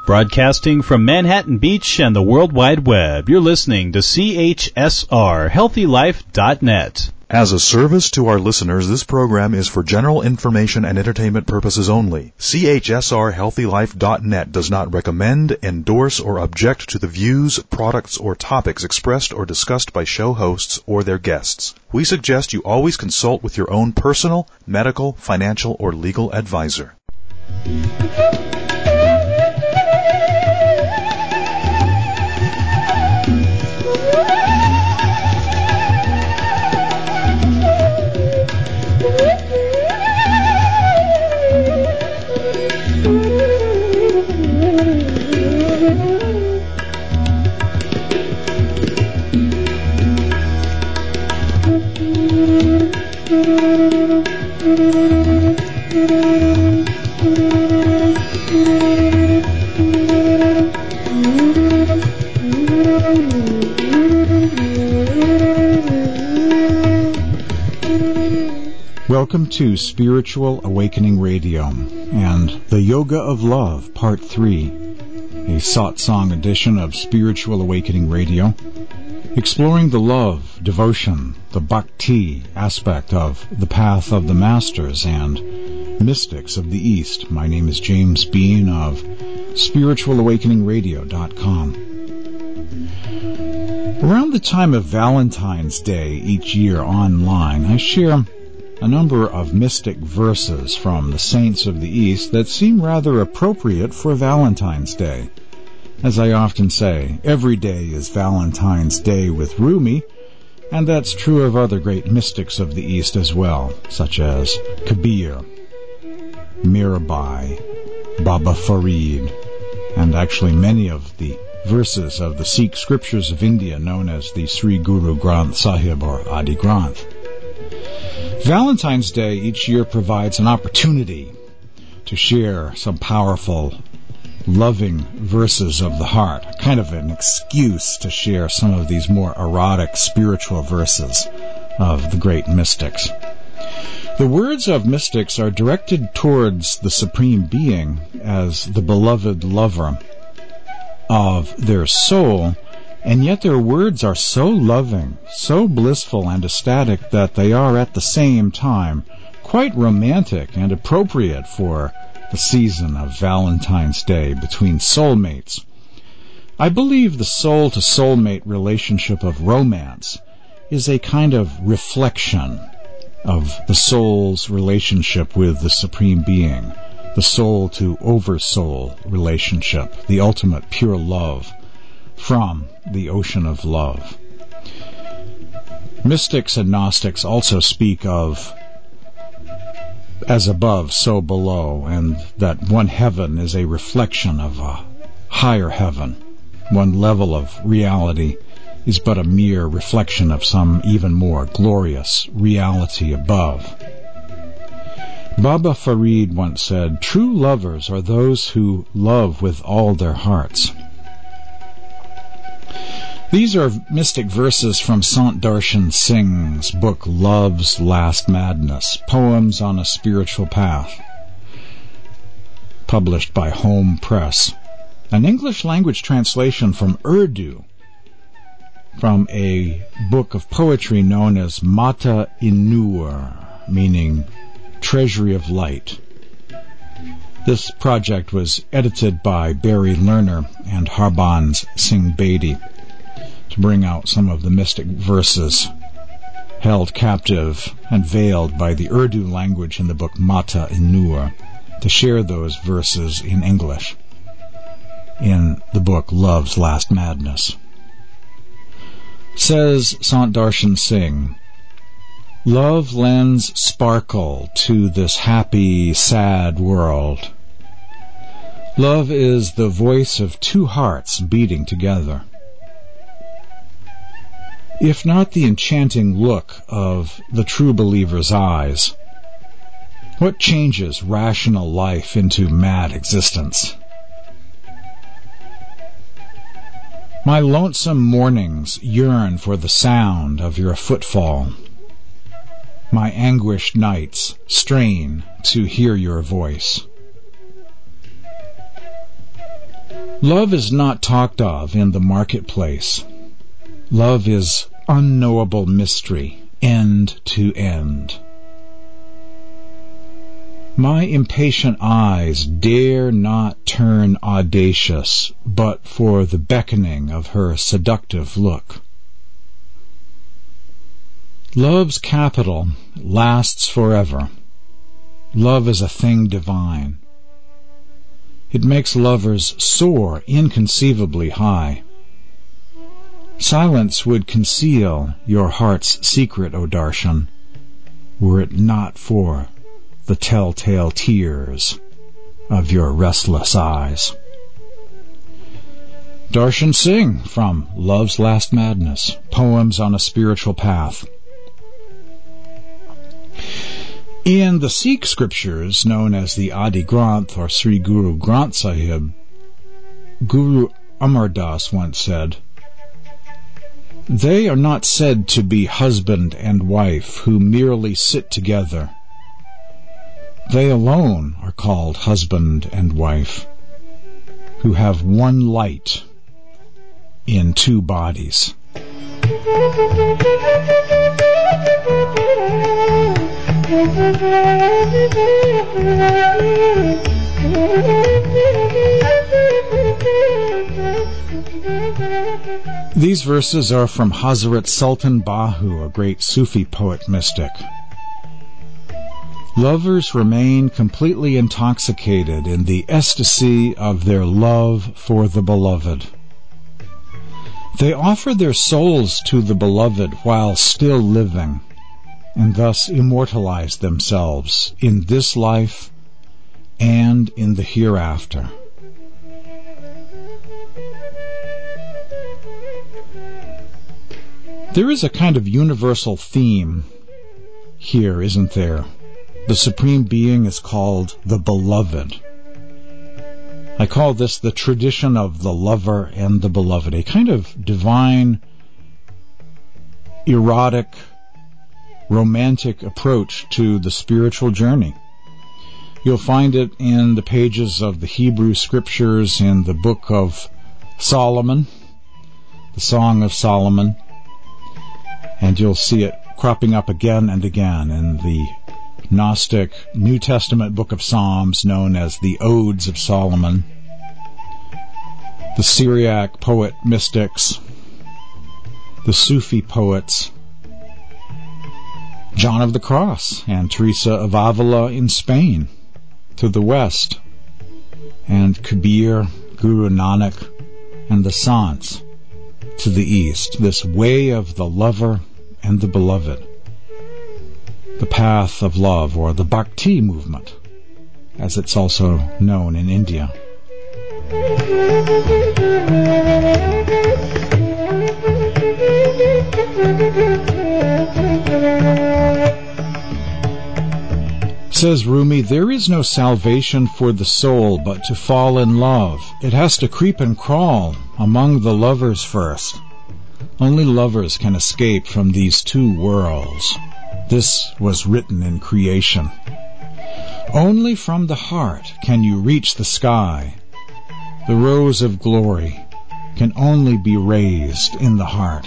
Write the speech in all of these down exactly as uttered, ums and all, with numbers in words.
Broadcasting from Manhattan Beach and the World Wide Web, you're listening to C H S R Healthy Life dot net. As a service to our listeners, this program is for general information and entertainment purposes only. C H S R Healthy Life dot net does not recommend, endorse, or object to the views, products, or topics expressed or discussed by show hosts or their guests. We suggest you always consult with your own personal, medical, financial, or legal advisor. Welcome to Spiritual Awakening Radio and the Yoga of Love, Part three, a satsang edition of Spiritual Awakening Radio, exploring the love, devotion, the bhakti aspect of the path of the masters and mystics of the East. My name is James Bean of Spiritual Awakening Radio dot com. Around the time of Valentine's Day each year online, I share a number of mystic verses from the saints of the East that seem rather appropriate for Valentine's Day. As I often say, every day is Valentine's Day with Rumi, and that's true of other great mystics of the East as well, such as Kabir, Mirabai, Baba Farid, and actually many of the verses of the Sikh scriptures of India known as the Sri Guru Granth Sahib or Adi Granth. Valentine's Day each year provides an opportunity to share some powerful, loving verses of the heart, kind of an excuse to share some of these more erotic spiritual verses of the great mystics. The words of mystics are directed towards the Supreme Being as the beloved lover of their soul, and yet their words are so loving, so blissful and ecstatic that they are at the same time quite romantic and appropriate for the season of Valentine's Day between soulmates. I believe the soul-to-soulmate relationship of romance is a kind of reflection of the soul's relationship with the Supreme Being, the soul-to-oversoul relationship, the ultimate pure love from the ocean of love. Mystics and Gnostics also speak of as above, so below, and that one heaven is a reflection of a higher heaven. One level of reality is but a mere reflection of some even more glorious reality above. Baba Farid once said, "True lovers are those who love with all their hearts." These are mystic verses from Sant Darshan Singh's book Love's Last Madness, Poems on a Spiritual Path, published by Home Press. An English-language translation from Urdu, from a book of poetry known as Mata Inur, meaning Treasury of Light. This project was edited by Barry Lerner and Harbans Singh Bedi to bring out some of the mystic verses held captive and veiled by the Urdu language in the book Mata Inur, to share those verses in English in the book Love's Last Madness. Says Sant Darshan Singh, "Love lends sparkle to this happy, sad world. Love is the voice of two hearts beating together. If not the enchanting look of the true believer's eyes, what changes rational life into mad existence? My lonesome mornings yearn for the sound of your footfall. My anguished nights strain to hear your voice. Love is not talked of in the marketplace. Love is unknowable mystery, end to end. My impatient eyes dare not turn audacious, but for the beckoning of her seductive look. Love's capital lasts forever. Love is a thing divine. It makes lovers soar inconceivably high. Silence would conceal your heart's secret, O Darshan, were it not for the telltale tears of your restless eyes. Darshan Singh from Love's Last Madness, Poems on a Spiritual Path. In the Sikh scriptures known as the Adi Granth or Sri Guru Granth Sahib, Guru Amar Das once said, "They are not said to be husband and wife who merely sit together. They alone are called husband and wife, who have one light in two bodies." These verses are from Hazrat Sultan Bahu, a great Sufi poet mystic. Lovers remain completely intoxicated in the ecstasy of their love for the beloved. They offer their souls to the beloved while still living, and thus immortalize themselves in this life and in the hereafter. There is a kind of universal theme here, isn't there? The Supreme Being is called the Beloved. I call this the tradition of the lover and the beloved, a kind of divine, erotic, romantic approach to the spiritual journey. You'll find it in the pages of the Hebrew Scriptures in the Book of Solomon, the Song of Solomon, and you'll see it cropping up again and again in the Gnostic New Testament Book of Psalms known as the Odes of Solomon, the Syriac poet mystics, the Sufi poets, John of the Cross and Teresa of Avila in Spain to the west, and Kabir, Guru Nanak, and the Sants to the east, this way of the lover and the beloved, the path of love, or the Bhakti movement, as it's also known in India. Says Rumi, there is no salvation for the soul but to fall in love. It has to creep and crawl among the lovers first. Only lovers can escape from these two worlds. This was written in creation. Only from the heart can you reach the sky. The rose of glory can only be raised in the heart.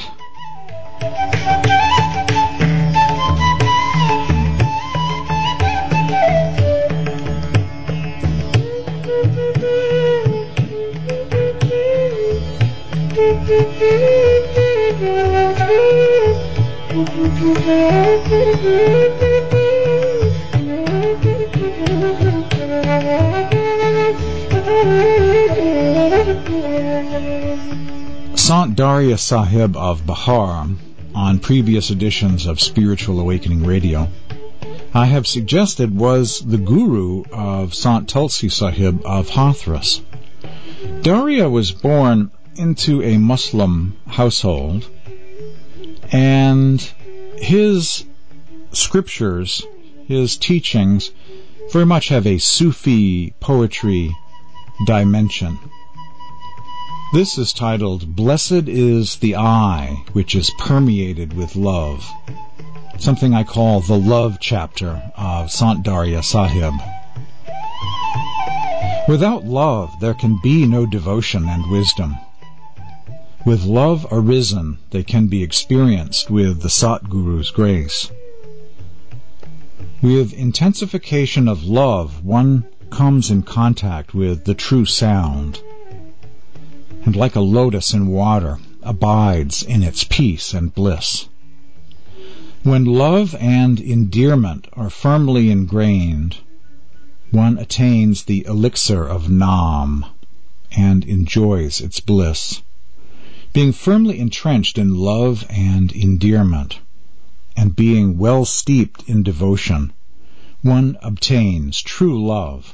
Sant Darya Sahib of Bihar, on previous editions of Spiritual Awakening Radio, I have suggested was the guru of Sant Tulsi Sahib of Hathras. Darya was born into a Muslim household, and his scriptures, his teachings, very much have a Sufi poetry dimension. This is titled, Blessed is the Eye which is permeated with love, something I call the love chapter of Sant Darya Sahib. Without love, there can be no devotion and wisdom. With love arisen, they can be experienced with the Satguru's grace. With intensification of love, one comes in contact with the true sound, and like a lotus in water, abides in its peace and bliss. When love and endearment are firmly ingrained, one attains the elixir of Nam and enjoys its bliss. Being firmly entrenched in love and endearment, and being well steeped in devotion, one obtains true love.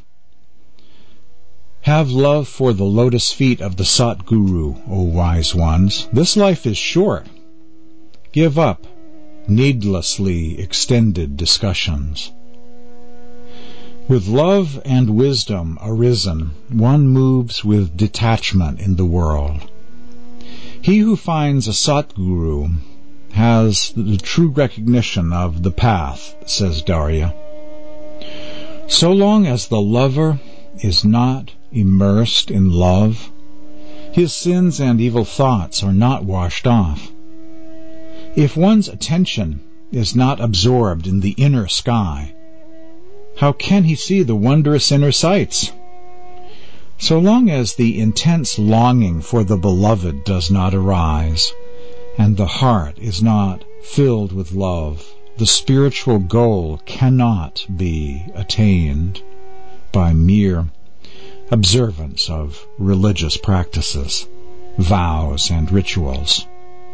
Have love for the lotus feet of the Satguru, O wise ones. This life is short. Give up needlessly extended discussions. With love and wisdom arisen, one moves with detachment in the world. He who finds a Satguru has the true recognition of the path, says Darya. So long as the lover is not immersed in love, his sins and evil thoughts are not washed off. If one's attention is not absorbed in the inner sky, how can he see the wondrous inner sights? So long as the intense longing for the beloved does not arise, and the heart is not filled with love, the spiritual goal cannot be attained by mere observance of religious practices, vows, and rituals.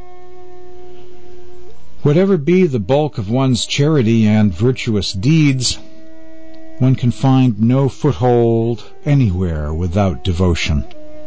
Whatever be the bulk of one's charity and virtuous deeds, one can find no foothold anywhere without devotion.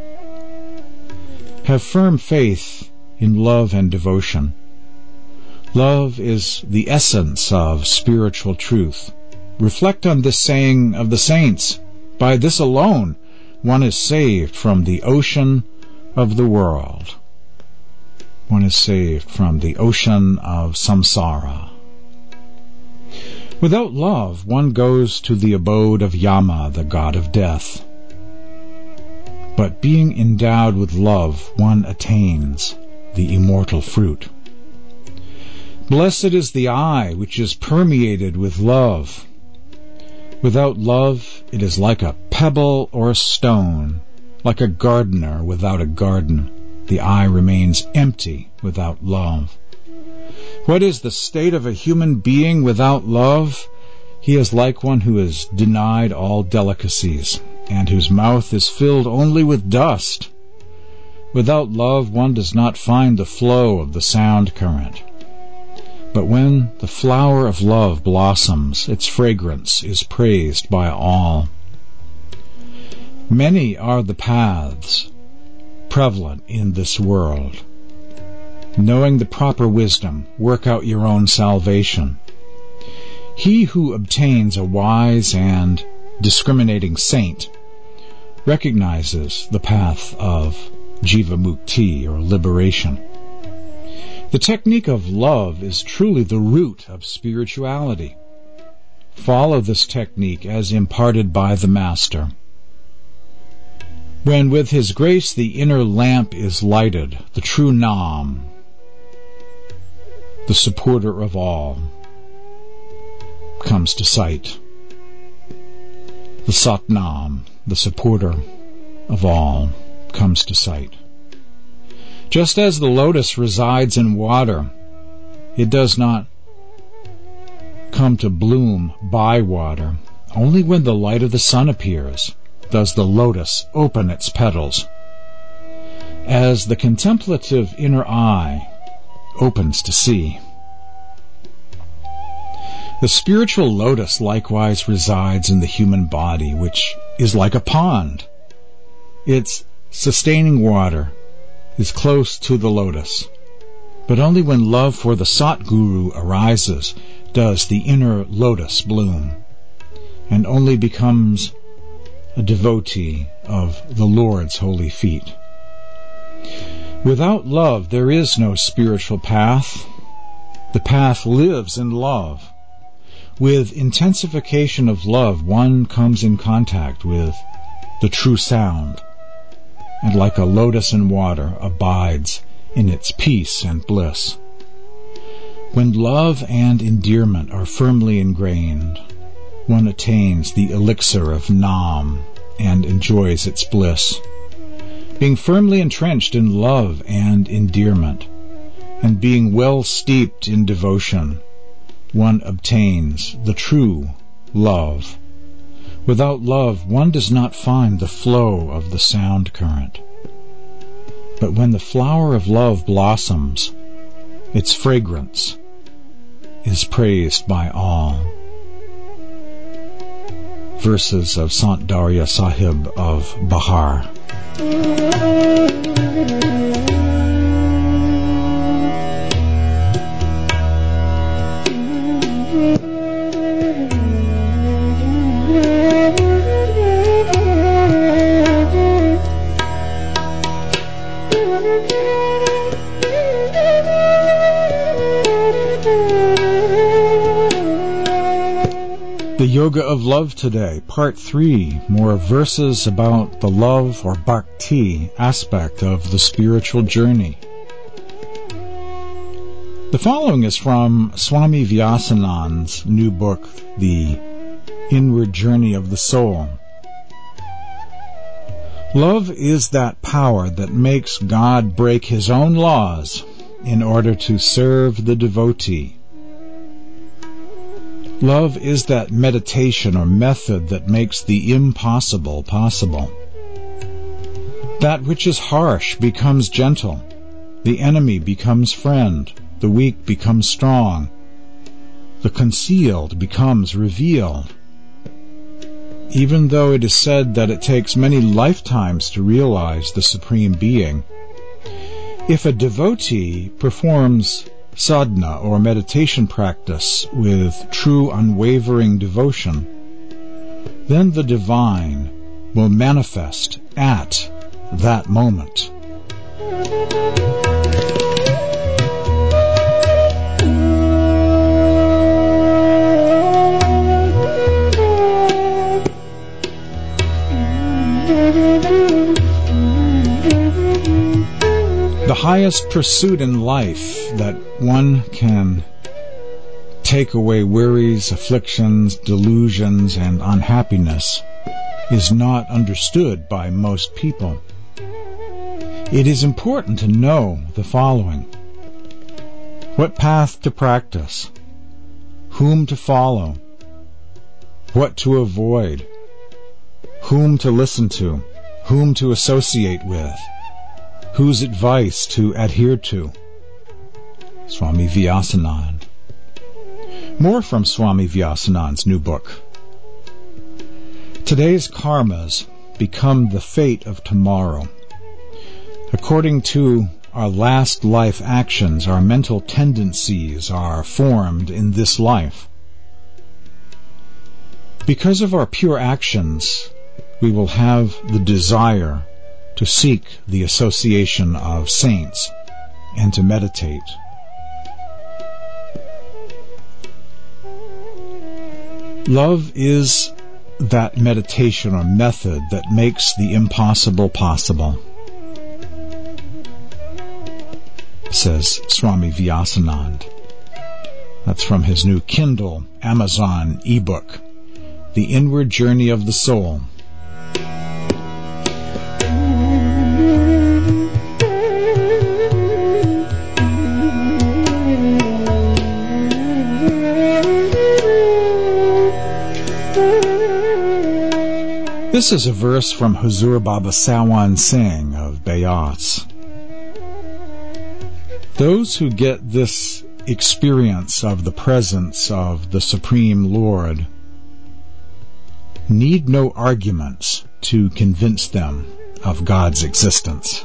Have firm faith in love and devotion. Love is the essence of spiritual truth. Reflect on this saying of the saints. By this alone, one is saved from the ocean of the world. One is saved from the ocean of samsara. Without love, one goes to the abode of Yama, the god of death. But being endowed with love, one attains the immortal fruit. Blessed is the eye which is permeated with love. Without love, it is like a pebble or a stone, like a gardener without a garden. The eye remains empty without love. What is the state of a human being without love? He is like one who is denied all delicacies, and whose mouth is filled only with dust. Without love, one does not find the flow of the sound current. But when the flower of love blossoms, its fragrance is praised by all. Many are the paths prevalent in this world. Knowing the proper wisdom, work out your own salvation. He who obtains a wise and discriminating saint recognizes the path of Jivamukti, or liberation. The technique of love is truly the root of spirituality. Follow this technique as imparted by the Master. When with his grace the inner lamp is lighted, the true Nam, the supporter of all, comes to sight. The Satnam, the supporter of all, comes to sight. Just as the lotus resides in water, it does not come to bloom by water. Only when the light of the sun appears does the lotus open its petals. As the contemplative inner eye opens to see, the spiritual lotus likewise resides in the human body, which is like a pond. Its sustaining water is close to the lotus, but only when love for the Satguru arises does the inner lotus bloom, and only becomes a devotee of the Lord's holy feet. Without love, there is no spiritual path. The path lives in love. With intensification of love, one comes in contact with the true sound, and like a lotus in water abides in its peace and bliss. When love and endearment are firmly ingrained, one attains the elixir of Nam and enjoys its bliss. Being firmly entrenched in love and endearment, and being well steeped in devotion, one obtains the true love. Without love, one does not find the flow of the sound current. But when the flower of love blossoms, its fragrance is praised by all. Verses of Sant Darya Sahib of Bahar. The Yoga of Love today, Part three, more verses about the love or bhakti aspect of the spiritual journey. The following is from Swami Vyasanand's new book, The Inward Journey of the Soul. Love is that power that makes God break his own laws in order to serve the devotee. Love is that meditation or method that makes the impossible possible. That which is harsh becomes gentle. The enemy becomes friend. The weak becomes strong. The concealed becomes revealed. Even though it is said that it takes many lifetimes to realize the Supreme Being, if a devotee performs sadhana or meditation practice with true unwavering devotion, then the divine will manifest at that moment. The highest pursuit in life that one can take away worries, afflictions, delusions, and unhappiness is not understood by most people. It is important to know the following: what path to practice, whom to follow, what to avoid, whom to listen to, whom to associate with, whose advice to adhere to. Swami Vyasanand. More from Swami Vyasanand's new book. Today's karmas become the fate of tomorrow. According to our last life actions, our mental tendencies are formed in this life. Because of our pure actions, we will have the desire to seek the association of saints and to meditate. Love is that meditation or method that makes the impossible possible, says Swami Vyasanand. That's from his new Kindle, Amazon ebook, The Inward Journey of the Soul. This is a verse from Huzur Baba Sawan Singh of Bayats. Those who get this experience of the presence of the Supreme Lord need no arguments to convince them of God's existence.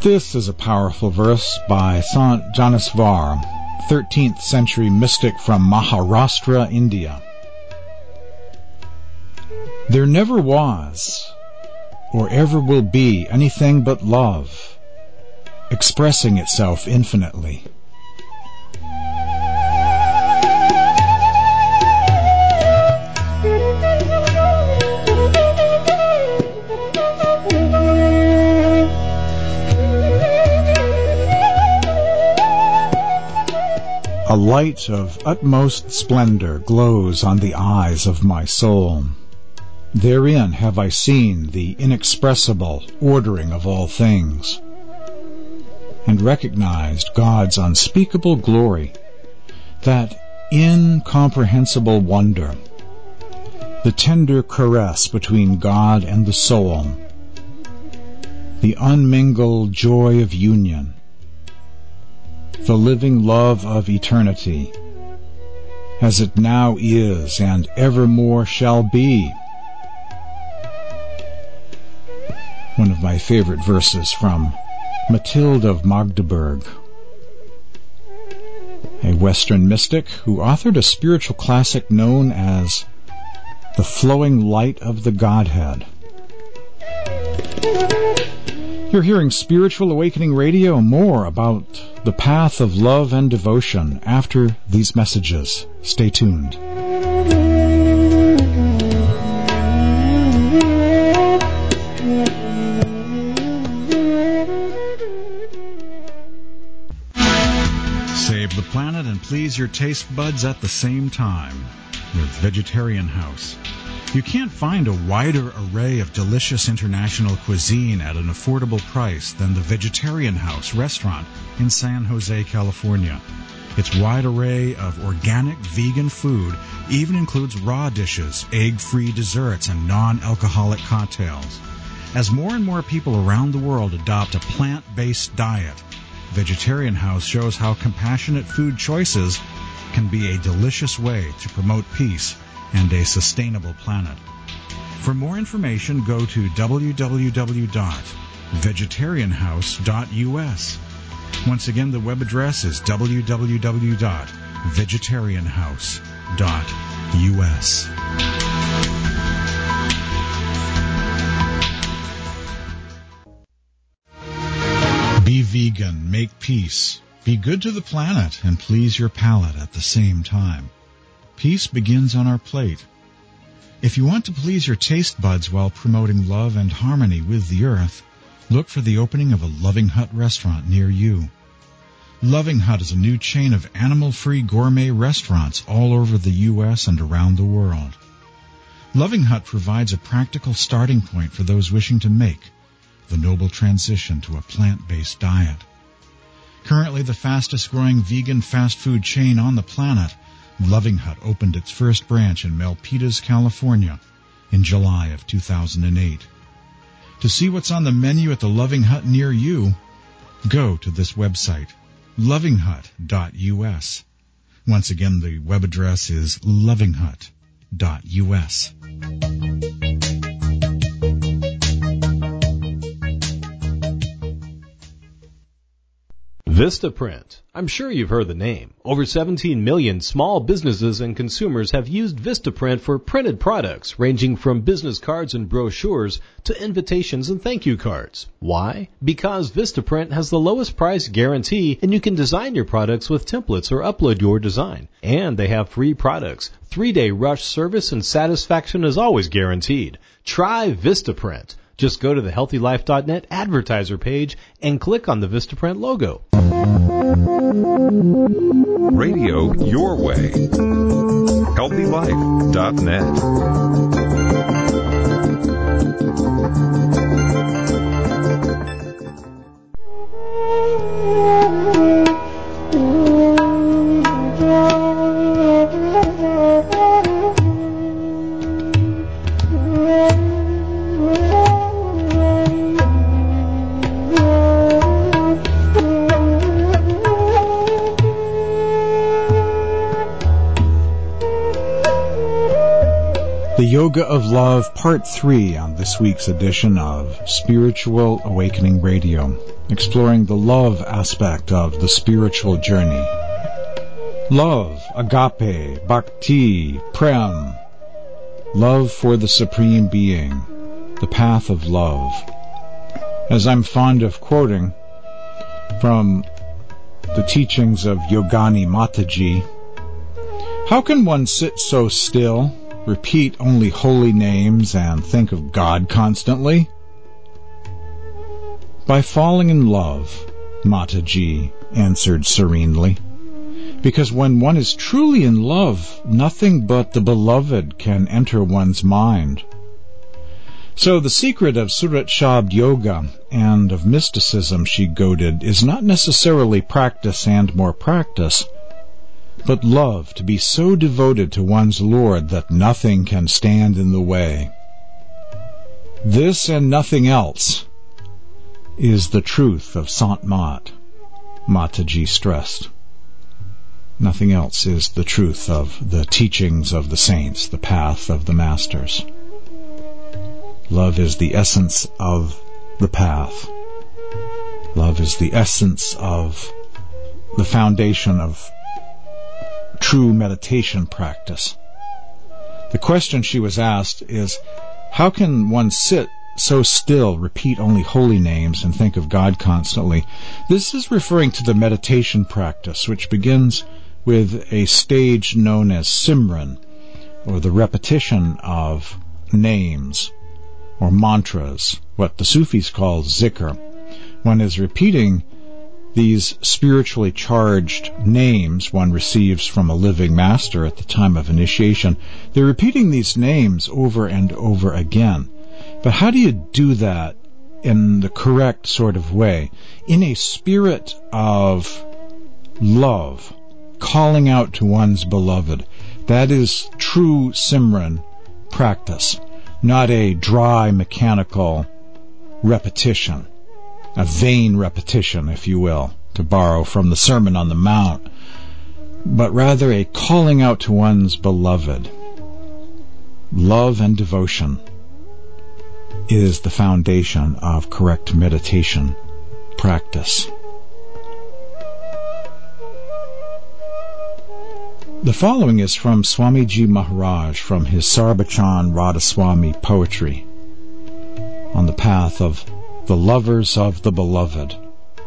This is a powerful verse by Sant Janeswar, thirteenth century mystic from Maharashtra, India. There never was, or ever will be, anything but love, expressing itself infinitely. A light of utmost splendor glows on the eyes of my soul. Therein have I seen the inexpressible ordering of all things, and recognized God's unspeakable glory, that incomprehensible wonder, the tender caress between God and the soul, the unmingled joy of union, the living love of eternity, as it now is and evermore shall be. One of my favorite verses from Matilde of Magdeburg, a Western mystic who authored a spiritual classic known as The Flowing Light of the Godhead. You're hearing Spiritual Awakening Radio. More about the path of love and devotion after these messages. Stay tuned. Save the planet and please your taste buds at the same time with Vegetarian House. You can't find a wider array of delicious international cuisine at an affordable price than the Vegetarian House restaurant in San Jose, California. Its wide array of organic vegan food even includes raw dishes, egg-free desserts, and non-alcoholic cocktails. As more and more people around the world adopt a plant-based diet, Vegetarian House shows how compassionate food choices can be a delicious way to promote peace and a sustainable planet. For more information, go to w w w dot vegetarian house dot u s. Once again, the web address is w w w dot vegetarian house dot u s. Be vegan, make peace, be good to the planet, and please your palate at the same time. Peace begins on our plate. If you want to please your taste buds while promoting love and harmony with the earth, look for the opening of a Loving Hut restaurant near you. Loving Hut is a new chain of animal-free gourmet restaurants all over the U S and around the world. Loving Hut provides a practical starting point for those wishing to make the noble transition to a plant-based diet. Currently the fastest-growing vegan fast food chain on the planet, Loving Hut opened its first branch in Milpitas, California in July of two thousand eight. To see what's on the menu at the Loving Hut near you, go to this website, loving hut dot u s. Once again, the web address is loving hut dot u s. Vistaprint. I'm sure you've heard the name. Over seventeen million small businesses and consumers have used Vistaprint for printed products ranging from business cards and brochures to invitations and thank you cards. Why? Because Vistaprint has the lowest price guarantee and you can design your products with templates or upload your design. And they have free products. Three-day rush service and satisfaction is always guaranteed. Try Vistaprint. Just go to the healthy life dot net advertiser page and click on the Vistaprint logo. Radio your way. healthy life dot net. The Yoga of Love, Part three on this week's edition of Spiritual Awakening Radio. exploring the love aspect of the spiritual journey. Love, agape, bhakti, prem, love for the Supreme Being, the path of love. As I'm fond of quoting from the teachings of Yogani Mataji, how can one sit so still, repeat only holy names, and think of God constantly? By falling in love, Mataji answered serenely. Because when one is truly in love, nothing but the beloved can enter one's mind. So the secret of Surat Shabd Yoga and of mysticism, she goaded, is not necessarily practice and more practice, but love, to be so devoted to one's Lord that nothing can stand in the way. This and nothing else is the truth of Sant Mat, Mataji stressed. Nothing else is the truth of the teachings of the saints, the path of the masters. Love is the essence of the path. Love is the essence of the foundation of true meditation practice. The question she was asked is, how can one sit so still, repeat only holy names, and think of God constantly? This is referring to the meditation practice, which begins with a stage known as Simran, or the repetition of names or mantras, what the Sufis call zikr. One is repeating these spiritually charged names one receives from a living master at the time of initiation. They're repeating these names over and over again. But how do you do that in the correct sort of way? In a spirit of love, calling out to one's beloved. That is true Simran practice, not a dry mechanical repetition, a vain repetition, if you will, to borrow from the Sermon on the Mount, but rather a calling out to one's beloved. Love and devotion is the foundation of correct meditation practice. The following is from Swamiji Maharaj from his Sarbachan Radhaswami poetry on the path of the lovers of the beloved.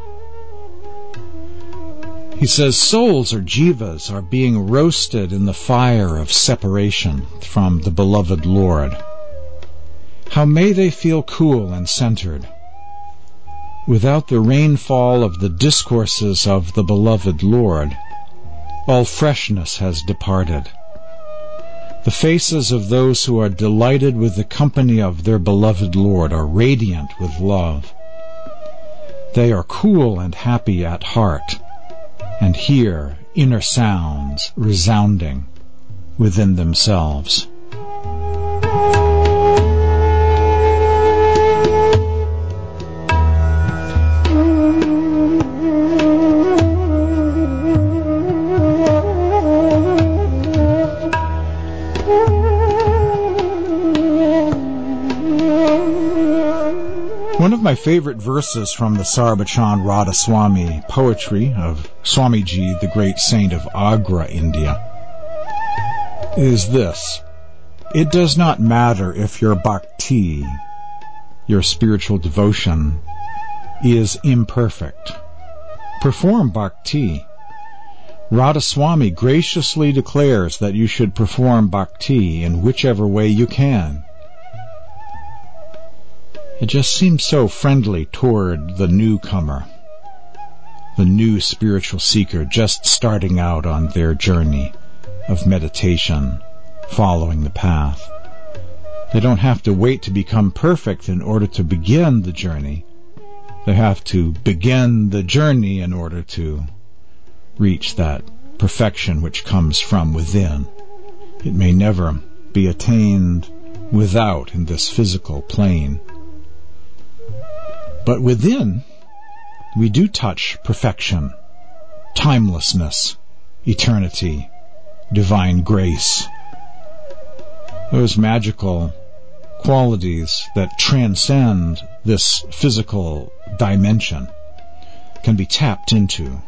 He says, souls or jivas are being roasted in the fire of separation from the beloved Lord. How may they feel cool and centered? Without the rainfall of the discourses of the beloved Lord, all freshness has departed. The faces of those who are delighted with the company of their beloved Lord are radiant with love. They are cool and happy at heart, and hear inner sounds resounding within themselves. One of my favorite verses from the Sarbachan Radhaswami poetry of Swamiji, the great saint of Agra, India, is this: it does not matter if your bhakti, your spiritual devotion, is imperfect. Perform bhakti. Radhaswami graciously declares that you should perform bhakti in whichever way you can. It just seems so friendly toward the newcomer, the new spiritual seeker just starting out on their journey of meditation, following the path. They don't have to wait to become perfect in order to begin the journey. They have to begin the journey in order to reach that perfection which comes from within. It may never be attained without in this physical plane. But within, we do touch perfection, timelessness, eternity, divine grace. Those magical qualities that transcend this physical dimension, can be tapped into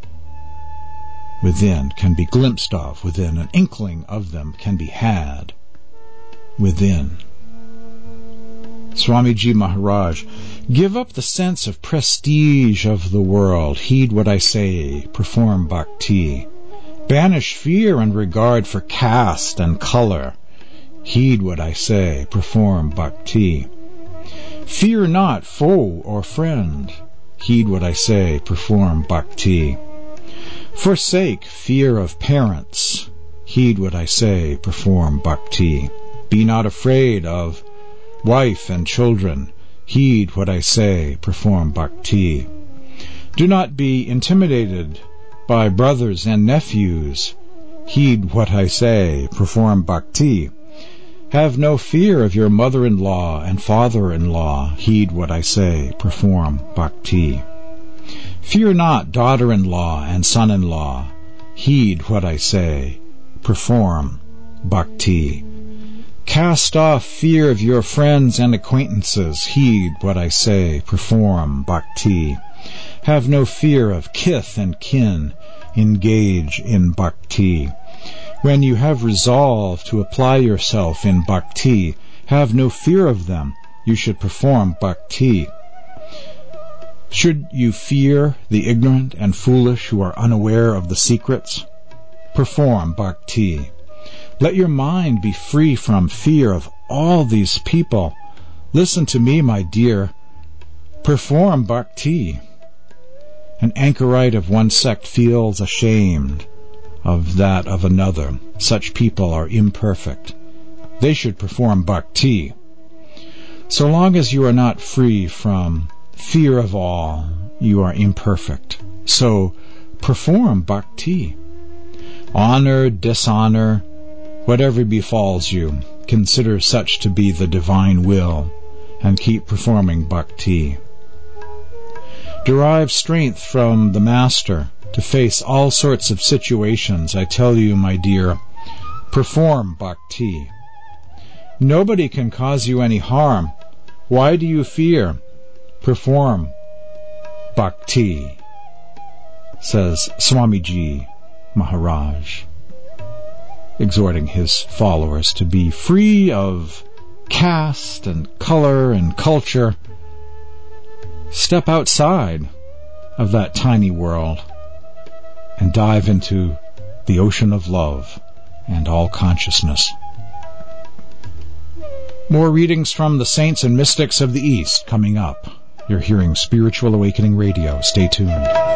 within, can be glimpsed of within. An inkling of them can be had within. Swamiji Maharaj, give up the sense of prestige of the world. Heed what I say. Perform bhakti. Banish fear and regard for caste and color. Heed what I say. Perform bhakti. Fear not foe or friend. Heed what I say. Perform bhakti. Forsake fear of parents. Heed what I say. Perform bhakti. Be not afraid of wife and children. Heed what I say. Perform bhakti. Do not be intimidated by brothers and nephews. Heed what I say. Perform bhakti. Have no fear of your mother-in-law and father-in-law. Heed what I say. Perform bhakti. Fear not daughter-in-law and son-in-law. Heed what I say. Perform bhakti. Cast off fear of your friends and acquaintances. Heed what I say. Perform bhakti. Have no fear of kith and kin. Engage in bhakti. When you have resolved to apply yourself in bhakti, have no fear of them. You should perform bhakti. Should you fear the ignorant and foolish who are unaware of the secrets? Perform bhakti. Let your mind be free from fear of all these people. Listen to me, my dear. Perform bhakti. An anchorite of one sect feels ashamed of that of another. Such people are imperfect. They should perform bhakti. So long as you are not free from fear of all, you are imperfect. So perform bhakti. Honor, dishonor, whatever befalls you, consider such to be the divine will, and keep performing bhakti. Derive strength from the Master to face all sorts of situations. I tell you, my dear, perform bhakti. Nobody can cause you any harm. Why do you fear? Perform bhakti, says Swamiji Maharaj, exhorting his followers to be free of caste and color and culture. Step outside of that tiny world and dive into the ocean of love and all consciousness. More readings from the saints and mystics of the East coming up. You're hearing Spiritual Awakening Radio. Stay tuned.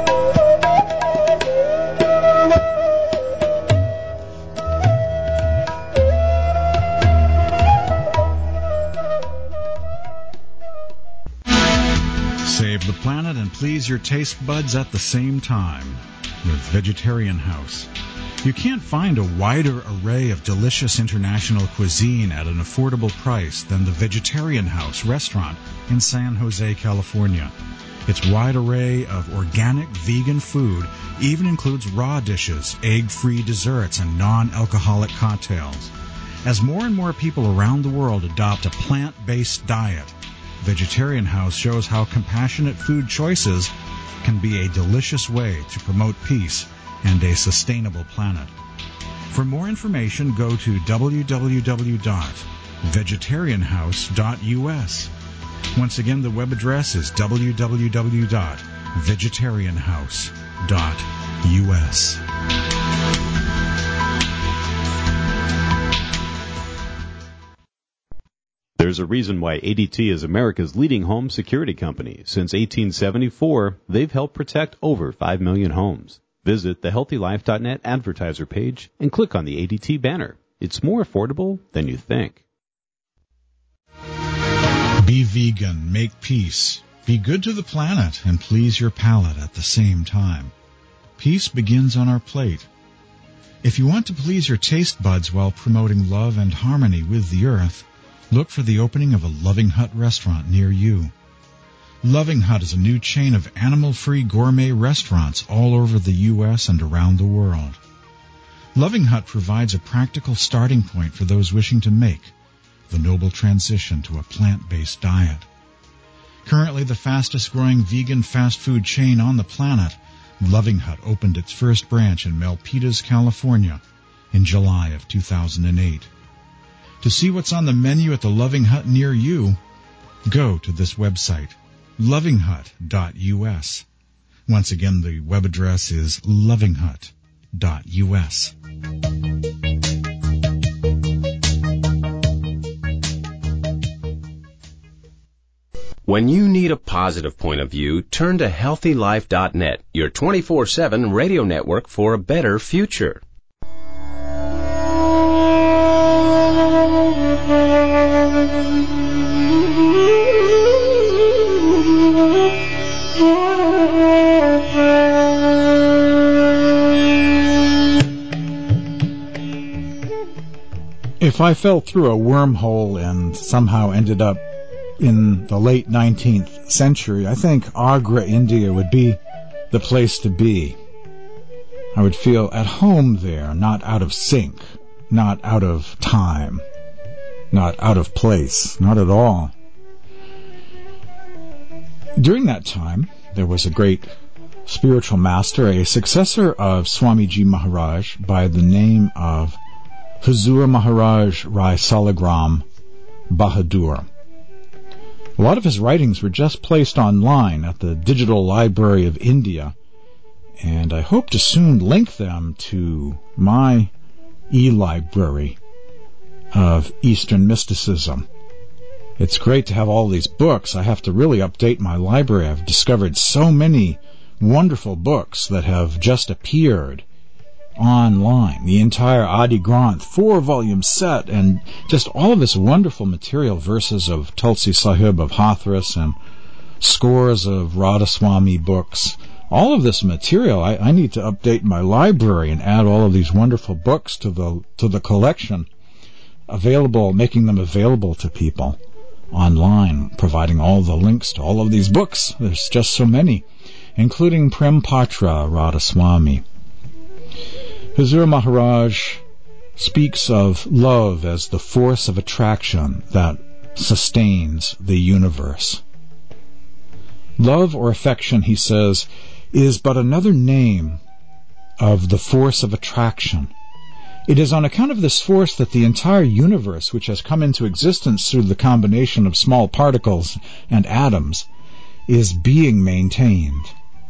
Save the planet and please your taste buds at the same time with Vegetarian House. You can't find a wider array of delicious international cuisine at an affordable price than the Vegetarian House restaurant in San Jose, California. Its wide array of organic vegan food even includes raw dishes, egg-free desserts, and non-alcoholic cocktails. As more and more people around the world adopt a plant-based diet, Vegetarian House shows how compassionate food choices can be a delicious way to promote peace and a sustainable planet. For more information, go to w w w dot vegetarian house dot u s. Once again, the web address is w w w dot vegetarian house dot u s. There's a reason why A D T is America's leading home security company. Since eighteen seventy-four, they've helped protect over five million homes. Visit the healthy life dot net advertiser page and click on the A D T banner. It's more affordable than you think. Be vegan, make peace, be good to the planet, and please your palate at the same time. Peace begins on our plate. If you want to please your taste buds while promoting love and harmony with the earth, look for the opening of a Loving Hut restaurant near you. Loving Hut is a new chain of animal-free gourmet restaurants all over the U S and around the world. Loving Hut provides a practical starting point for those wishing to make the noble transition to a plant-based diet. Currently the fastest-growing vegan fast food chain on the planet, Loving Hut opened its first branch in Milpitas, California in July of two thousand eight. To see what's on the menu at the Loving Hut near you, go to this website, loving hut dot u s. Once again, the web address is loving hut dot u s. When you need a positive point of view, turn to healthy life dot net, your twenty-four seven radio network for a better future. If I fell through a wormhole and somehow ended up in the late nineteenth century, I think Agra, India would be the place to be. I would feel at home there, not out of sync, not out of time, not out of place, not at all. During that time, there was a great spiritual master, a successor of Swamiji Maharaj by the name of Huzur Maharaj Rai Salagram Bahadur. A lot of his writings were just placed online at the Digital Library of India, and I hope to soon link them to my e-library of Eastern mysticism. It's great to have all these books. I have to really update my library. I've discovered so many wonderful books that have just appeared online. The entire Adi Granth four-volume set, and just all of this wonderful material, verses of Tulsi Sahib of Hathras and scores of Radhaswami books. All of this material, I, I need to update my library and add all of these wonderful books to the to the collection, available, making them available to people online, providing all the links to all of these books. There's just so many, including Prem Patra Radhaswami. Huzur Maharaj speaks of love as the force of attraction that sustains the universe. Love or affection, he says, is but another name of the force of attraction. It is on account of this force that the entire universe, which has come into existence through the combination of small particles and atoms, is being maintained.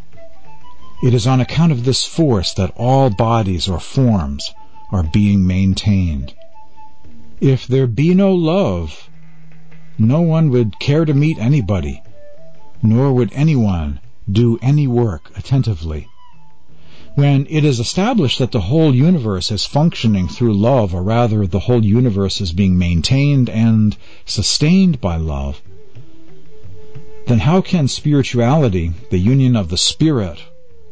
It is on account of this force that all bodies or forms are being maintained. If there be no love, no one would care to meet anybody, nor would anyone do any work attentively. When it is established that the whole universe is functioning through love, or rather the whole universe is being maintained and sustained by love, then how can spirituality, the union of the spirit,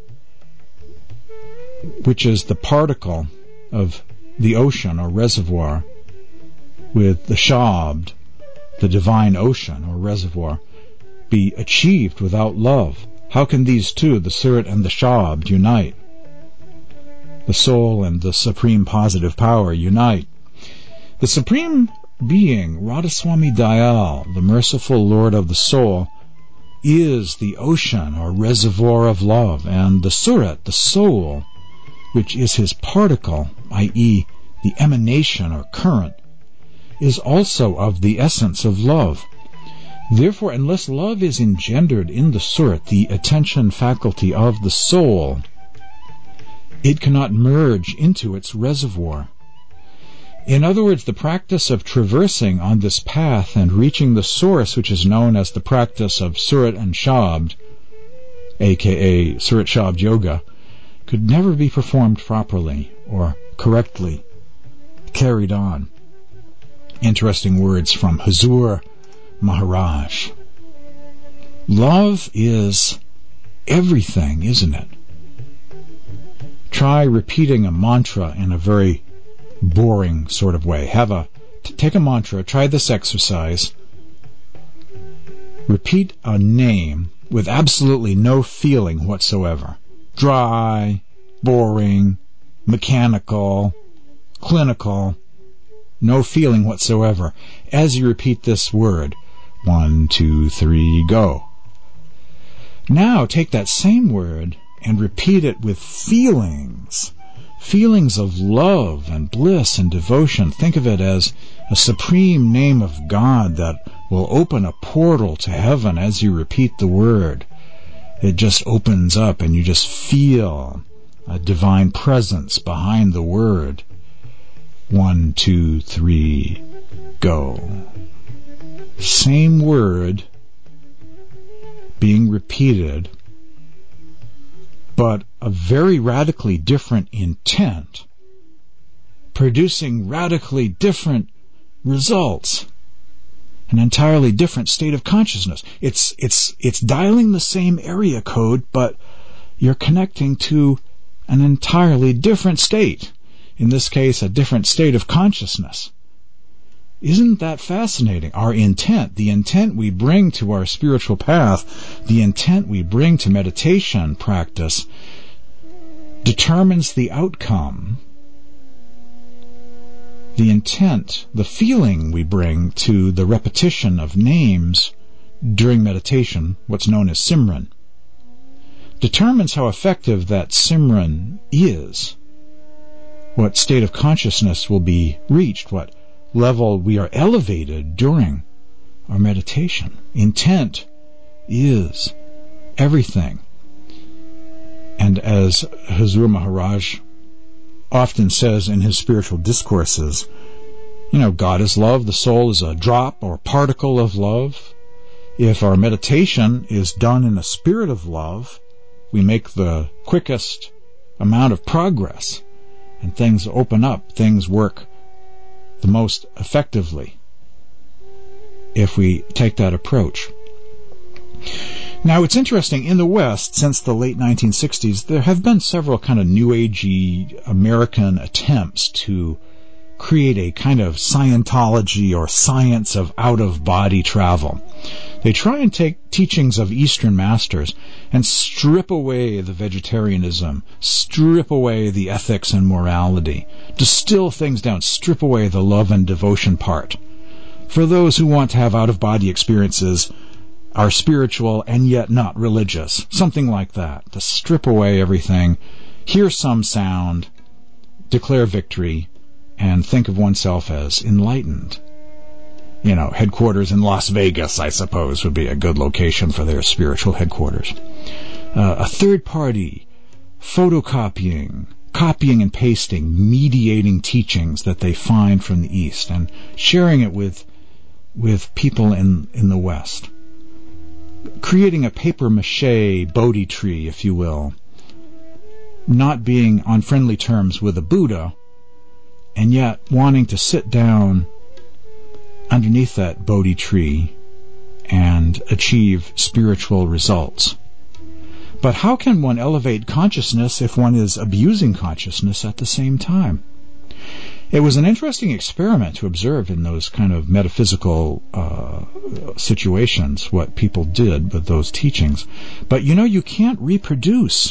which is the particle of the ocean or reservoir, with the Shabd, the divine ocean or reservoir, be achieved without love? How can these two, the Surat and the Shabd, unite? The soul and the supreme positive power unite. The supreme being, Radhaswami Dayal, the merciful Lord of the soul, is the ocean or reservoir of love, and the Surat, the soul, which is his particle, that is the emanation or current, is also of the essence of love. Therefore, unless love is engendered in the Surat, the attention faculty of the soul, it cannot merge into its reservoir. In other words, the practice of traversing on this path and reaching the source, which is known as the practice of Surat and Shabd, aka Surat Shabd Yoga, could never be performed properly or correctly carried on. Interesting words from Huzur Maharaj. Love is everything, isn't it? Try repeating a mantra in a very boring sort of way. Have a t- take a mantra, try this exercise. Repeat a name with absolutely no feeling whatsoever. Dry, boring, mechanical, clinical, no feeling whatsoever. As you repeat this word, One, two, three, go. Now take that same word and repeat it with feelings. Feelings of love and bliss and devotion. Think of it as a supreme name of God that will open a portal to heaven as you repeat the word. It just opens up and you just feel a divine presence behind the word. One, two, three, go. Same word being repeated, but a very radically different intent, producing radically different results, an entirely different state of consciousness. It's it's it's dialing the same area code, but you're connecting to an entirely different state. In this case, a different state of consciousness. Isn't that fascinating? Our intent, the intent we bring to our spiritual path, the intent we bring to meditation practice, determines the outcome. The intent, the feeling we bring to the repetition of names during meditation, what's known as Simran, determines how effective that Simran is, what state of consciousness will be reached, what level we are elevated during our meditation. Intent is everything. And as Hazur Maharaj often says in his spiritual discourses, you know, God is love, the soul is a drop or particle of love. If our meditation is done in a spirit of love, we make the quickest amount of progress and things open up, things work the most effectively if we take that approach. Now, it's interesting, in the West, since the late nineteen sixties, there have been several kind of New Agey American attempts to create a kind of Scientology or science of out-of-body travel. They try and take teachings of Eastern masters and strip away the vegetarianism, strip away the ethics and morality, distill things down, strip away the love and devotion part. For those who want to have out-of-body experiences, are spiritual and yet not religious, something like that, to strip away everything, hear some sound, declare victory, and think of oneself as enlightened. You know, headquarters in Las Vegas, I suppose, would be a good location for their spiritual headquarters. Uh, a third party, photocopying, copying and pasting, mediating teachings that they find from the East and sharing it with with people in, in the West. Creating a papier-mâché Bodhi tree, if you will. Not being on friendly terms with a Buddha, and yet wanting to sit down underneath that Bodhi tree and achieve spiritual results. But how can one elevate consciousness if one is abusing consciousness at the same time? It was an interesting experiment to observe in those kind of metaphysical uh, situations, what people did with those teachings. But you know, you can't reproduce.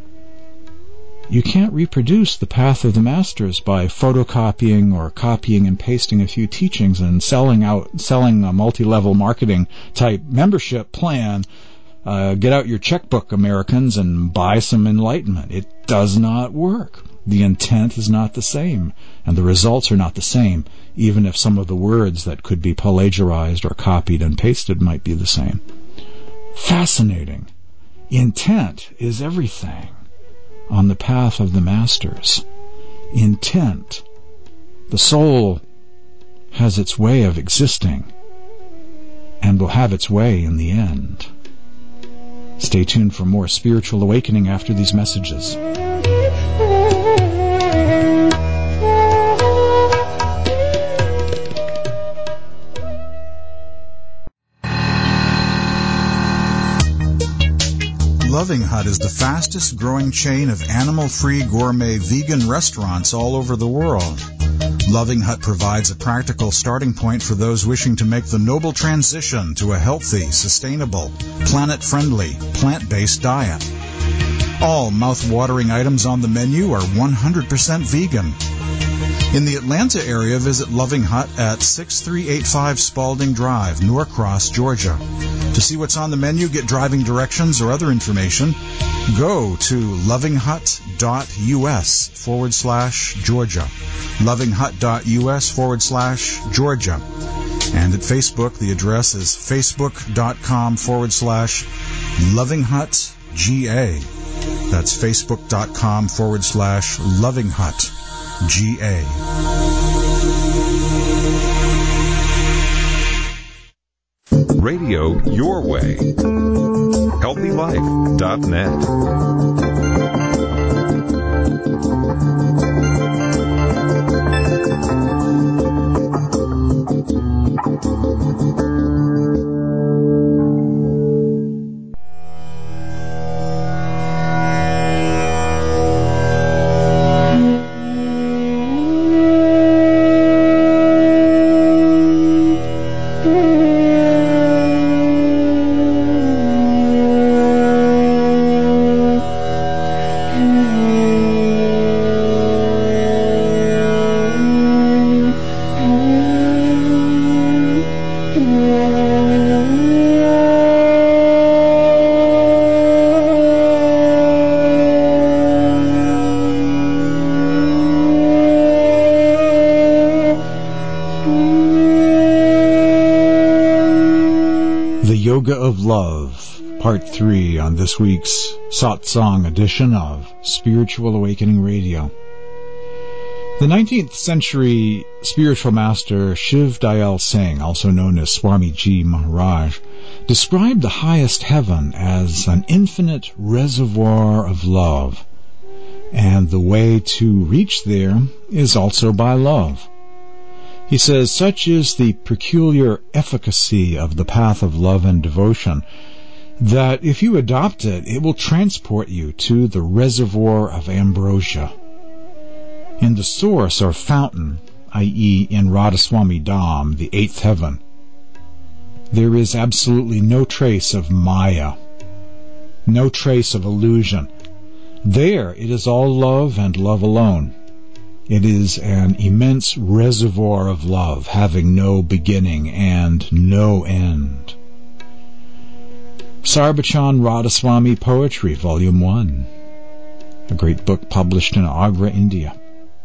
You can't reproduce the path of the masters by photocopying or copying and pasting a few teachings and selling out, selling a multi-level marketing type membership plan. Uh, get out your checkbook, Americans, and buy some enlightenment. It does not work. The intent is not the same, and the results are not the same, even if some of the words that could be plagiarized or copied and pasted might be the same. Fascinating. Intent is everything on the path of the masters. Intent. The soul has its way of existing and will have its way in the end. Stay tuned for more spiritual awakening after these messages. Loving Hut is the fastest growing chain of animal-free gourmet vegan restaurants all over the world. Loving Hut provides a practical starting point for those wishing to make the noble transition to a healthy, sustainable, planet-friendly, plant-based diet. All mouth-watering items on the menu are one hundred percent vegan. In the Atlanta area, visit Loving Hut at sixty-three eighty-five Spalding Drive, Norcross, Georgia. To see what's on the menu, get driving directions or other information, go to lovinghut.us forward slash Georgia. lovinghut.us forward slash Georgia. And at Facebook, the address is facebook.com forward slash lovinghutga. That's facebook.com forward slash lovinghutga. Radio Your Way. healthy life dot net. Yoga of Love, Part three on this week's Satsang edition of Spiritual Awakening Radio. The nineteenth century spiritual master Shiv Dayal Singh, also known as Swamiji Maharaj, described the highest heaven as an infinite reservoir of love, and the way to reach there is also by love. He says, such is the peculiar efficacy of the path of love and devotion that if you adopt it, it will transport you to the reservoir of ambrosia. In the source or fountain, that is in Radhaswami Dham, the eighth heaven, there is absolutely no trace of Maya, no trace of illusion. There it is all love and love alone. It is an immense reservoir of love, having no beginning and no end. Sarbachan Radhaswami Poetry, Volume one, a great book published in Agra, India.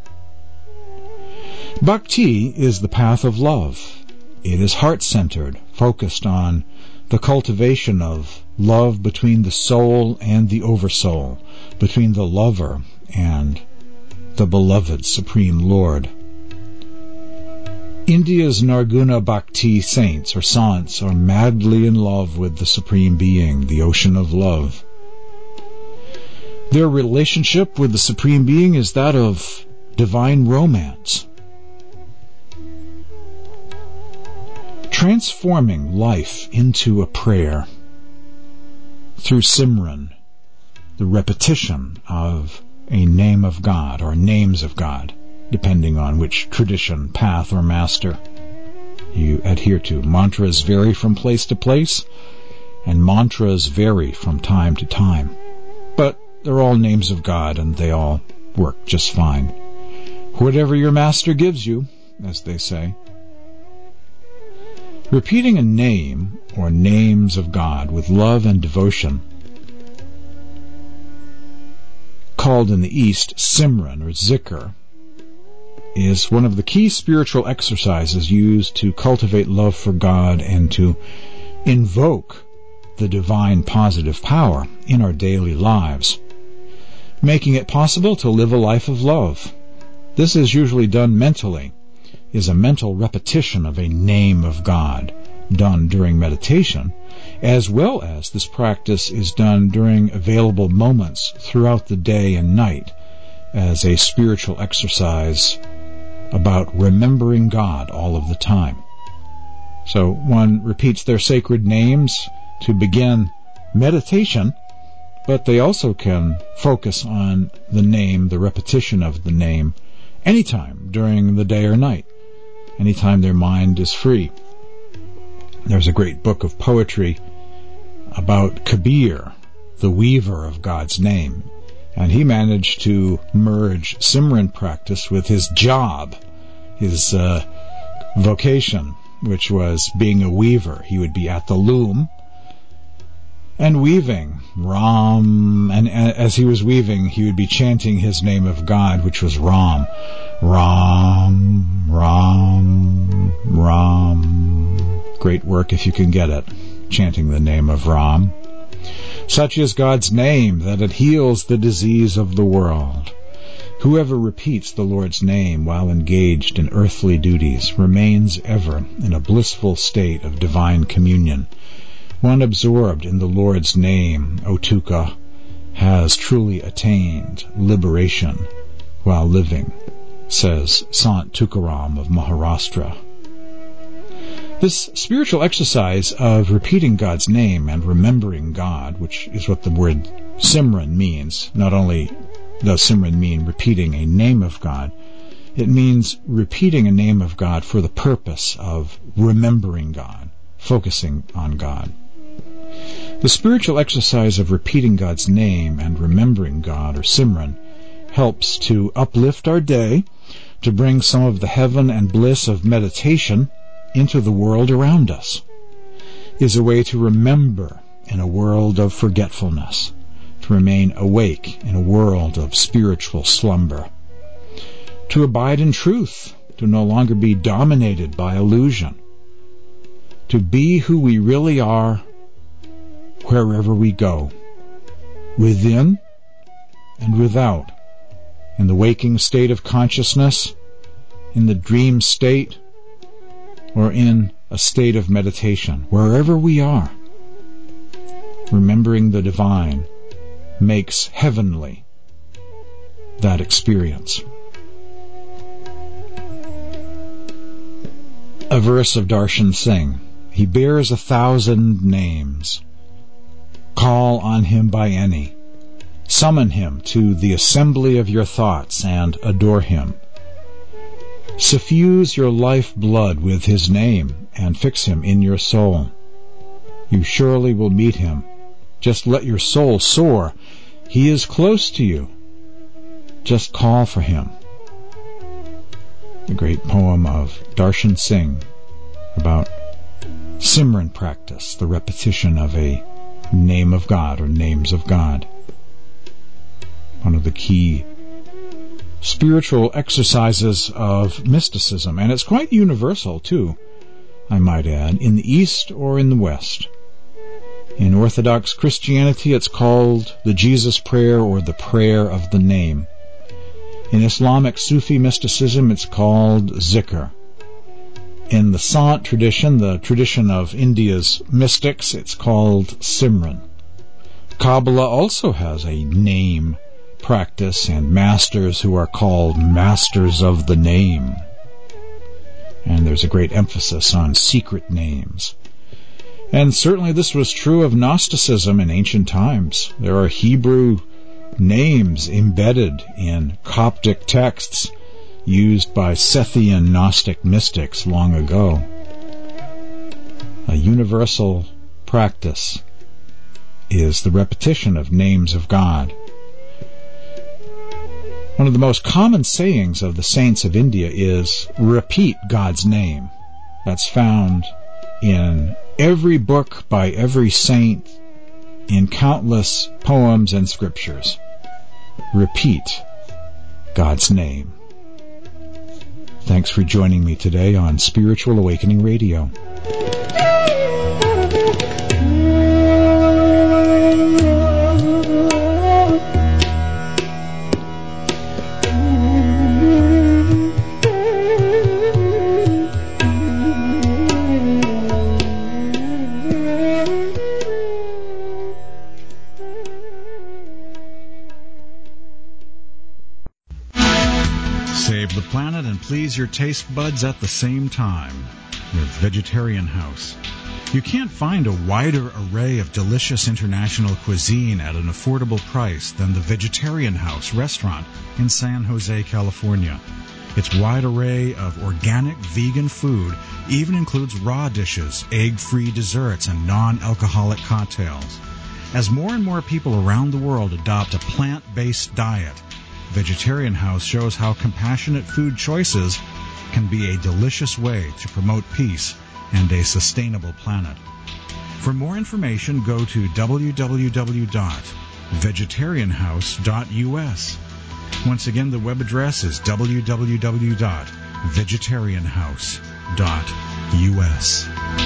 Bhakti is the path of love. It is heart-centered, focused on the cultivation of love between the soul and the oversoul, between the lover and the beloved Supreme Lord. India's Narguna Bhakti saints or sants are madly in love with the Supreme Being, the ocean of love. Their relationship with the Supreme Being is that of divine romance, transforming life into a prayer through Simran, the repetition of a name of God or names of God, depending on which tradition, path, or master you adhere to. Mantras vary from place to place, and mantras vary from time to time. But they're all names of God, and they all work just fine. Whatever your master gives you, as they say. Repeating a name or names of God with love and devotion, called in the East Simran or Zikr, is one of the key spiritual exercises used to cultivate love for God and to invoke the divine positive power in our daily lives, making it possible to live a life of love. This is usually done mentally, is a mental repetition of a name of God done during meditation, as well as this practice is done during available moments throughout the day and night as a spiritual exercise about remembering God all of the time. So one repeats their sacred names to begin meditation, but they also can focus on the name, the repetition of the name, anytime during the day or night, anytime their mind is free. There's a great book of poetry about Kabir, the weaver of God's name, And he managed to merge Simran practice with his job, his uh, vocation, which was being a weaver. He would be at the loom and weaving Ram, and as he was weaving, he would be chanting his name of God, which was Ram. Ram, Ram, Ram. Great work if you can get it, chanting the name of Ram. Such is God's name that it heals the disease of the world. Whoever repeats the Lord's name while engaged in earthly duties remains ever in a blissful state of divine communion. One absorbed in the Lord's name, Otuka, has truly attained liberation while living, says Sant Tukaram of Maharashtra. This spiritual exercise of repeating God's name and remembering God, which is what the word Simran means, not only does Simran mean repeating a name of God, it means repeating a name of God for the purpose of remembering God, focusing on God. The spiritual exercise of repeating God's name and remembering God, or Simran, helps to uplift our day, to bring some of the heaven and bliss of meditation into the world around us, is a way to remember in a world of forgetfulness, to remain awake in a world of spiritual slumber, to abide in truth, to no longer be dominated by illusion, to be who we really are wherever we go, within and without, in the waking state of consciousness, in the dream state, or in a state of meditation. Wherever we are, remembering the divine makes heavenly that experience. A verse of Darshan Singh: he bears a thousand names. Call on him by any. Summon him to the assembly of your thoughts and adore him. Suffuse your life blood with his name and fix him in your soul. You surely will meet him. Just let your soul soar. He is close to you. Just call for him. The great poem of Darshan Singh about Simran practice, the repetition of a name of God or names of God. One of the key spiritual exercises of mysticism, and it's quite universal too, I might add, in the East or in the West. In Orthodox Christianity, it's called the Jesus Prayer or the Prayer of the Name. In Islamic Sufi mysticism, it's called Zikr. In the Sant tradition, the tradition of India's mystics, it's called Simran. Kabbalah also has a name practice and masters who are called Masters of the Name. And there's a great emphasis on secret names. And certainly this was true of Gnosticism in ancient times. There are Hebrew names embedded in Coptic texts used by Sethian Gnostic mystics long ago. A universal practice is the repetition of names of God. One of the most common sayings of the saints of India is, repeat God's name. That's found in every book by every saint, in countless poems and scriptures. Repeat God's name. Thanks for joining me today on Spiritual Awakening Radio. Save the planet and please your taste buds at the same time with Vegetarian House. You can't find a wider array of delicious international cuisine at an affordable price than the Vegetarian House restaurant in San Jose, California. Its wide array of organic vegan food even includes raw dishes, egg-free desserts, and non-alcoholic cocktails. As more and more people around the world adopt a plant-based diet, Vegetarian House shows how compassionate food choices can be a delicious way to promote peace and a sustainable planet. For more information, go to w w w dot vegetarian house dot u s. Once again, the web address is w w w dot vegetarian house dot u s.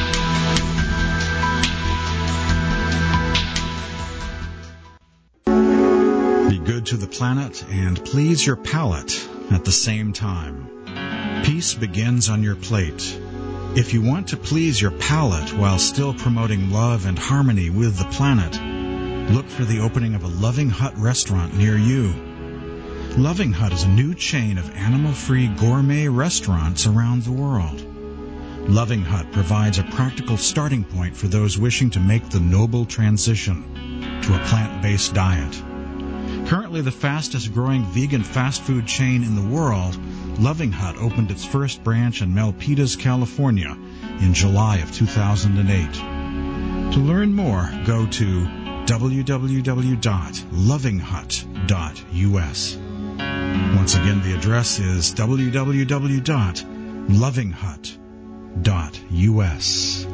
Be good to the planet and please your palate at the same time. Peace begins on your plate. If you want to please your palate while still promoting love and harmony with the planet, look for the opening of a Loving Hut restaurant near you. Loving Hut is a new chain of animal-free gourmet restaurants around the world. Loving Hut provides a practical starting point for those wishing to make the noble transition to a plant-based diet. Currently the fastest-growing vegan fast food chain in the world, Loving Hut opened its first branch in Milpitas, California in July of two thousand eight. To learn more, go to w w w dot loving hut dot u s. Once again, the address is w w w dot loving hut dot u s.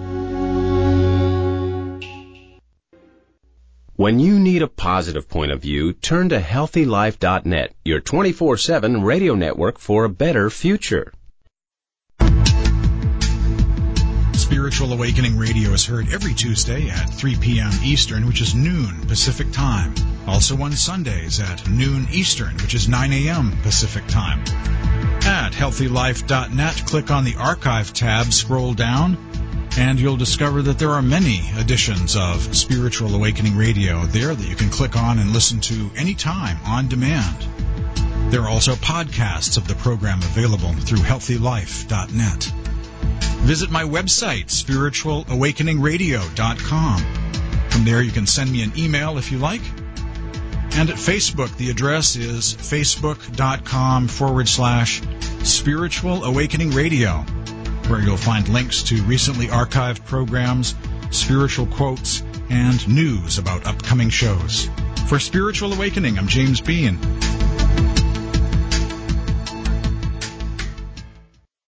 When you need a positive point of view, turn to healthy life dot net, your twenty-four seven radio network for a better future. Spiritual Awakening Radio is heard every Tuesday at three p.m. Eastern, which is noon Pacific Time. Also on Sundays at noon Eastern, which is nine a.m. Pacific Time. At healthy life dot net, click on the Archive tab, scroll down, and you'll discover that there are many editions of Spiritual Awakening Radio there that you can click on and listen to anytime on demand. There are also podcasts of the program available through healthy life dot net. Visit my website, spiritual awakening radio dot com. From there you can send me an email if you like. And at Facebook, the address is facebook.com forward slash Spiritual Awakening Radio, where you'll find links to recently archived programs, spiritual quotes, and news about upcoming shows. For Spiritual Awakening, I'm James Bean.